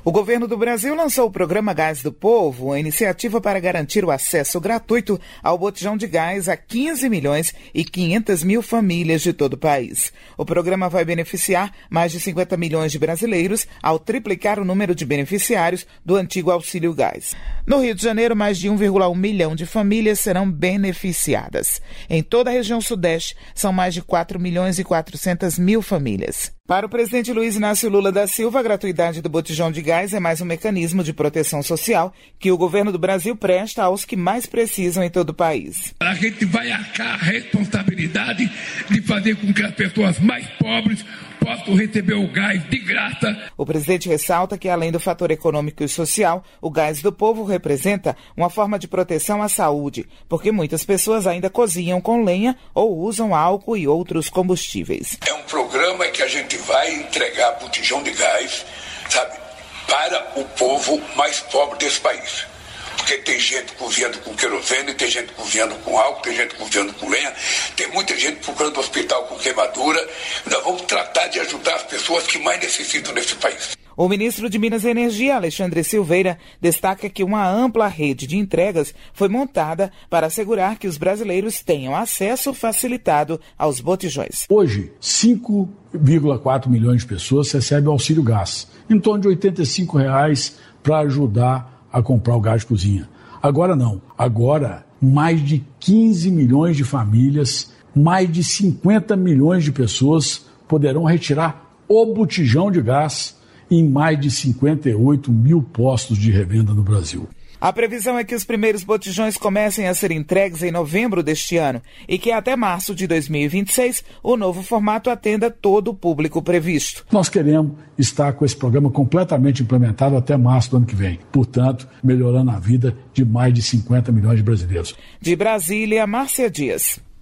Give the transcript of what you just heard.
O governo do Brasil lançou o programa Gás do Povo, uma iniciativa para garantir o acesso gratuito ao botijão de gás a 15 milhões e 500 mil famílias de todo o país. O programa vai beneficiar mais de 50 milhões de brasileiros ao triplicar o número de beneficiários do antigo Auxílio Gás. No Rio de Janeiro, mais de 1,1 milhão de famílias serão beneficiadas. Em toda a região sudeste, são mais de 4 milhões e 400 mil famílias. Para o presidente Luiz Inácio Lula da Silva, a gratuidade do botijão de gás é mais um mecanismo de proteção social que o governo do Brasil presta aos que mais precisam em todo o país. A gente vai arcar a responsabilidade de fazer com que as pessoas mais pobres possam receber o gás de graça. O presidente ressalta que, além do fator econômico e social, o Gás do Povo representa uma forma de proteção à saúde, porque muitas pessoas ainda cozinham com lenha ou usam álcool e outros combustíveis. É um programa que a gente vai entregar botijão de gás, sabe, para o povo mais pobre desse país. Porque tem gente cozinhando com querosene, tem gente cozinhando com álcool, tem gente cozinhando com lenha, tem muita gente procurando hospital com queimadura. Nós vamos tratar de ajudar as pessoas que mais necessitam nesse país. O ministro de Minas e Energia, Alexandre Silveira, destaca que uma ampla rede de entregas foi montada para assegurar que os brasileiros tenham acesso facilitado aos botijões. Hoje, 5,4 milhões de pessoas recebem o auxílio gás, em torno de R$ 85 para ajudar a comprar o gás de cozinha. Agora não. Agora, mais de 15 milhões de famílias, mais de 50 milhões de pessoas poderão retirar o botijão de gás em mais de 58 mil postos de revenda no Brasil. A previsão é que os primeiros botijões comecem a ser entregues em novembro deste ano e que até março de 2026 o novo formato atenda todo o público previsto. Nós queremos estar com esse programa completamente implementado até março do ano que vem, portanto, melhorando a vida de mais de 50 milhões de brasileiros. De Brasília, Márcia Dias.